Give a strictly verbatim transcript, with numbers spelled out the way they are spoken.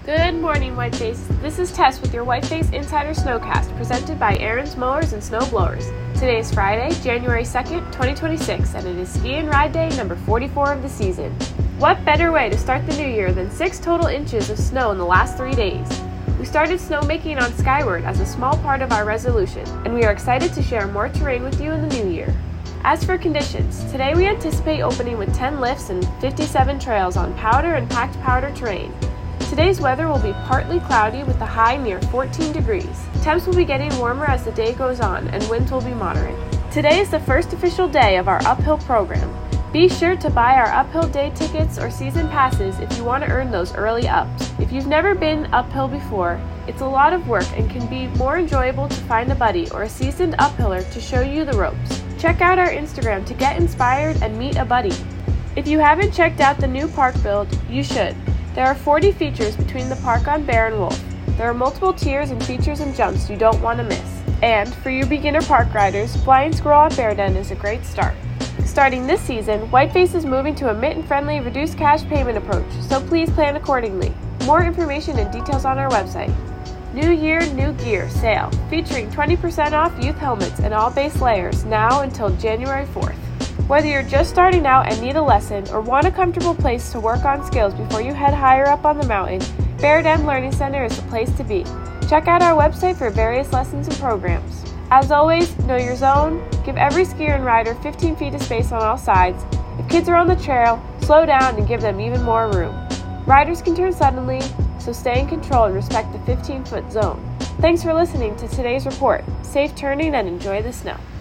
Good morning, Whiteface. This is Tess with your Whiteface Insider Snowcast, presented by Aaron's Mowers and Snow Blowers. Today is Friday, January second, twenty twenty-six, and it is Ski and Ride Day number forty-four of the season. What better way to start the new year than six total inches of snow in the last three days? We started snowmaking on Skyward as a small part of our resolution, and we are excited to share more terrain with you in the new year. As for conditions, today we anticipate opening with ten lifts and fifty-seven trails on powder and packed powder terrain. Today's weather will be partly cloudy with a high near fourteen degrees. Temps will be getting warmer as the day goes on, and winds will be moderate. Today is the first official day of our uphill program. Be sure to buy our uphill day tickets or season passes if you want to earn those early ups. If you've never been uphill before, it's a lot of work and can be more enjoyable to find a buddy or a seasoned uphiller to show you the ropes. Check out our Instagram to get inspired and meet a buddy. If you haven't checked out the new park build, you should. There are forty features between the park on Bear and Wolf. There are multiple tiers and features and jumps you don't want to miss. And for you beginner park riders, Flying Squirrel at Bear Den is a great start. Starting this season, Whiteface is moving to a mitten-friendly reduced cash payment approach, so please plan accordingly. More information and details on our website. New Year, New Gear sale, featuring twenty percent off youth helmets and all base layers now until January fourth. Whether you're just starting out and need a lesson or want a comfortable place to work on skills before you head higher up on the mountain, Bear Den Learning Center is the place to be. Check out our website for various lessons and programs. As always, know your zone, give every skier and rider fifteen feet of space on all sides. If kids are on the trail, slow down and give them even more room. Riders can turn suddenly, so stay in control and respect the fifteen-foot zone. Thanks for listening to today's report. Safe turning and enjoy the snow.